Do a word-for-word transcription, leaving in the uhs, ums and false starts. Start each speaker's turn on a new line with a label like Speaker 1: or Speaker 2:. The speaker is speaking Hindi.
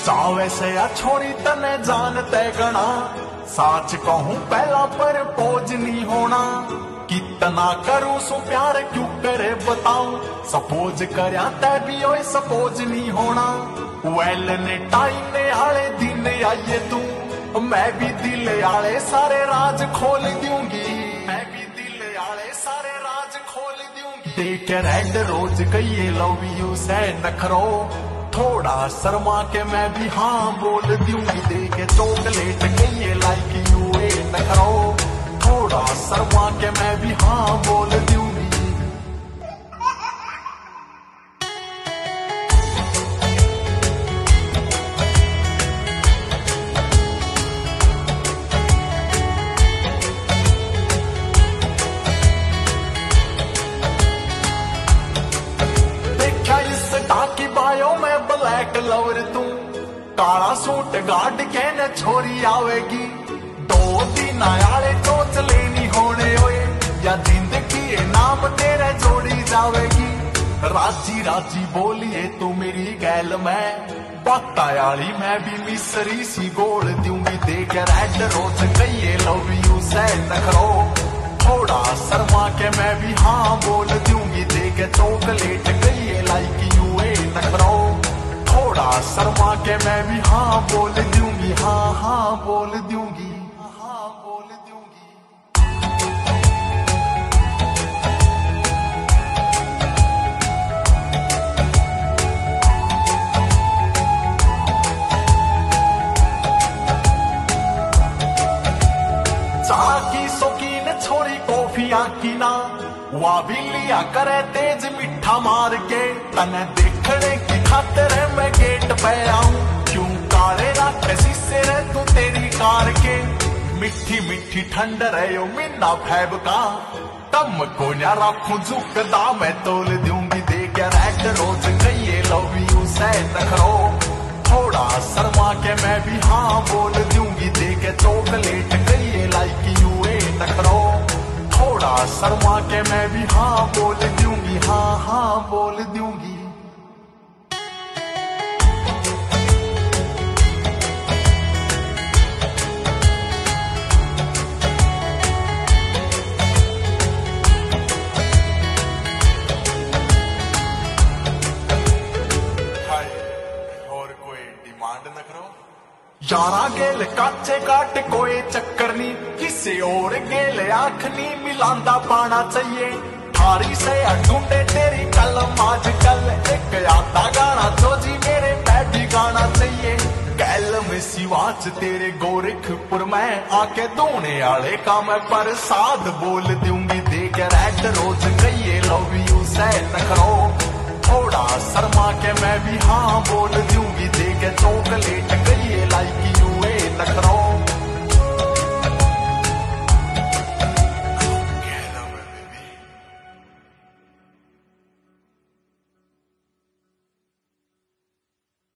Speaker 1: चावे से या छोड़ी तने जानते गणा, साच कहूं पहला पर पोज नहीं होना। कितना करूं सो प्यार क्यों करे बताऊं, सपोज करया तै भी ओए सपोज नहीं होना। वेल ने टाइम ने आले दिन आइए तू, मैं भी दिल आले सारे राज खोल दूंगी, मैं भी दिल आले सारे राज खोल दूंगी। देख रेड रोज कहिए लव यू से नखरो, थोड़ा शर्मा के मैं भी हाँ बोल दूंगी। देखे चॉकलेट कहिए लाइक यू ए नखरो, थोड़ा शर्मा के मैं भी हाँ बोल दूंगी। देखा इस टाकी बायो में ब्लैक लवर तू, काला सूट गार्ड के न छोरी आवेगी। दो दिन आले टोच लेनी होने ओए, या जिंदगी नाम तेरे जोड़ी जावेगी। राजी राजी बोलिए तू मेरी गैल में, बतायाली मैं भी मिसरी सी गोल दूंगी। देख रेड रोज कहिए लव यू से नखरो, थोड़ा शर्मा के मैं भी हाँ बोल दूंगी। देख चॉकलेट कहिए लाइक यू ए नखरो, थोड़ा शर्मा के मैं भी हाँ बोल दूंगी, हाँ हाँ बोल दूंगी, हाँ बोल दूंगी। चाह की शौकीन छोरी कॉफियां की ना, वह भी लिया करे तेज मिठा मार के। तने देखने की खातिर मैं गेट पे आऊं, क्यों काले रात शीशे रे तू तेरी कार के। मिठी मिठी ठंड रहे मीना फैब का, तम को ना रखूं झुकदा मैं तोल दूंगी। देख रेड रोज कहिए लव यू से नखरो, थोड़ा शर्मा के मैं भी हाँ बोल दूंगी। देख चॉकलेट कहिए लाइक यू ए नखरो, थोड़ा शर्मा के मैं भी हाँ बोल दूंगी, हाँ हाँ बोल दूंगी। यारा गेल काचे काट कोई चक्कर नी, किसी और गेल आंख नी मिलांदा पाना चाहिए। थारी से ढूंढे तेरी कलम आजकल, एक आता गाना जो जी मेरे पे भी गाना चाहिए। कैलम सिवाच तेरे गोरखपुर में आके धोने आले का मैं प्रसाद बोल दूंगी। देख रेड रोज कहिए लव यू से नखरो, थोड़ा शर्मा के मैं भी हाँ बोल दूंगी। देख चॉकलेट